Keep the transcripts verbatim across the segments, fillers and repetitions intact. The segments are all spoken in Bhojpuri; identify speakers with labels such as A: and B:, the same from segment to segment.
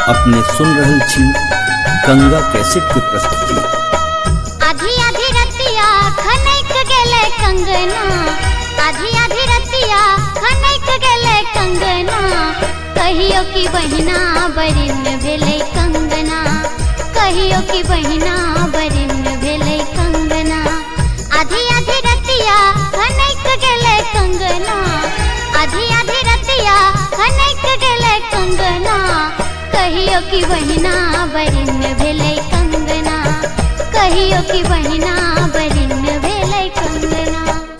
A: अपने सुन रहल छी गंगा कैसेट की प्रस्तुति।
B: आधी आधी रतिया खनैक गेले कंगना, आधी आधी रतिया खनैक गेले कंगना, कहियो की बहिना बरिन भेले कंगना, कहियो की बहिना बरिन भेले कंगना। आधी आधी रतिया खनैक गेले कंगना, आधी आधी रतिया खनैक गेले कंगना, कहियो की बहिना बरिन भेले कंगना, कहियो की बहिना बरिन भेले कंगना।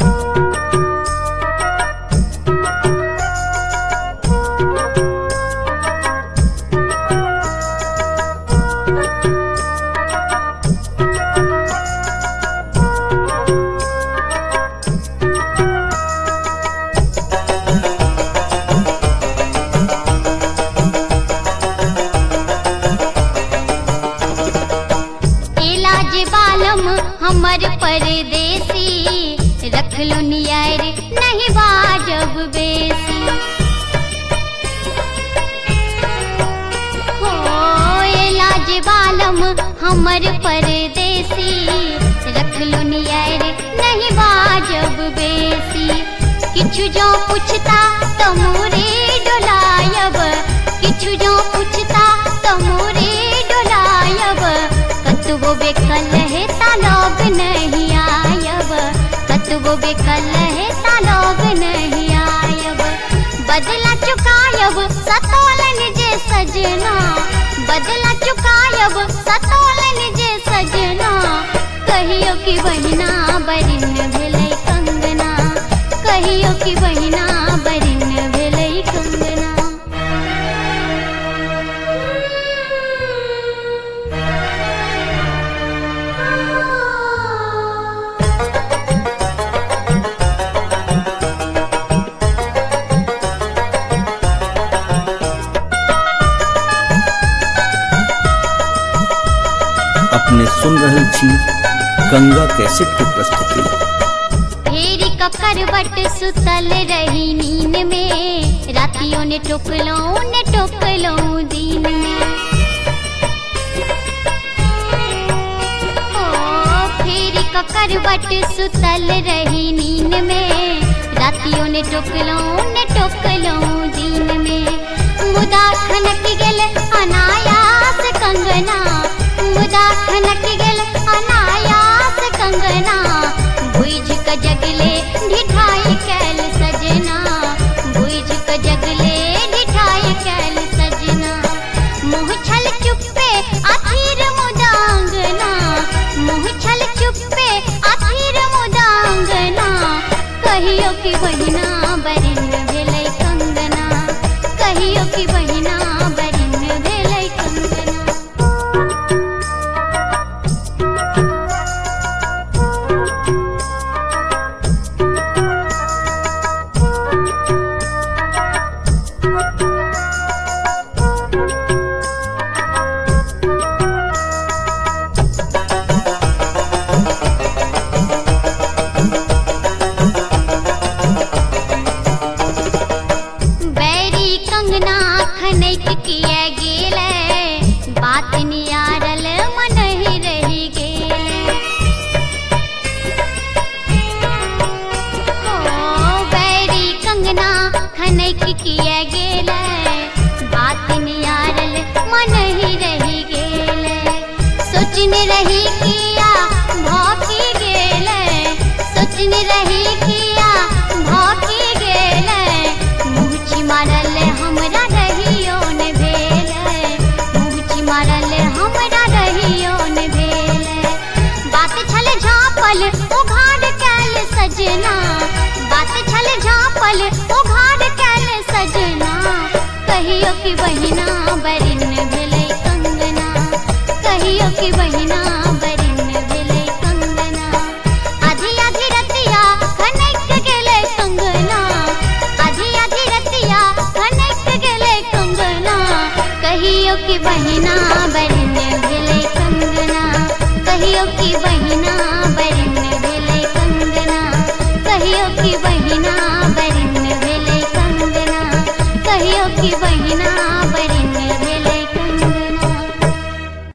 B: हमर परदेसी रख लो नियर नहीं बाजब बेसी, हो लाज बालम हमर परदेसी रख लो नियर नहीं बाजब बेसी। किछु जो पूछता तो मोरे डोलायब, किछु जो पूछता तो मोरे डोलायब, कतबो बेकल है तालोग नहीं आयब, कतबो बेकल है तालोग नहीं आयब। बदला चुकायब सतोलन जे सजना, बदला चुकायब सतोलन जे सजना, कहियो की बहिना बरिन भेले कंगना, कहियो की बहिना बरिन भेले कंगना।
A: अपने सुन रहल छी गंगा कैसेट की प्रस्तुति।
B: फेरी का करवट सुतल रही नींद में, रातियों ने टोकलो ने टोकलो दिन में, ओ फेरी का करवट सुतल रही नींद में, रातियों ने टोकलो ने टोकलो दिन में। मुदा खनक गेल अनायास कंगना, मुदा खनक गेल अनायास कंगना, बुझ क जगले ढिठाई कैल सजना, बुझ क जगले ढिठाई कैल सजना। मुँह छल चुप्पे आखिर मुदांगना, मुँह छल चुप्पे आखिर मुदांगना, कहियो की बहिना बरिन भेले कंगना, कहियो की बहिना बरिन भेले कंगना। खनैक किया गेले बात नियारल मन ही रही गेले, हो बैरी कंगना खनैक किया गेले बात नियारल मन ही रही गेले। सोचने रही किया भौकी गेले, सोचने रही किया भौकी गेले, मुँह मारल हमरा रहियो ने भेले, मुँह मारल हमरा रहियो ने भेले। बात छल झाँपल उघाड़ कैल सजना, बात छल झाँपल उघाड़ कैल सजना, कहियो की बहिना बरिन भेले कंगना, कहियो की बहिना बरिन भेले कंगना। आधी आधी रतिया खनैक गेले कंगना, आधी आधी रतिया खनैक गेले कंगना, कहियो की बहिना बरिन भेले कंगना, कहियो की बहिना बरिन भेले कंगना, कहियो की बहिना बरिन भेले कंगना, कहियो की बहिना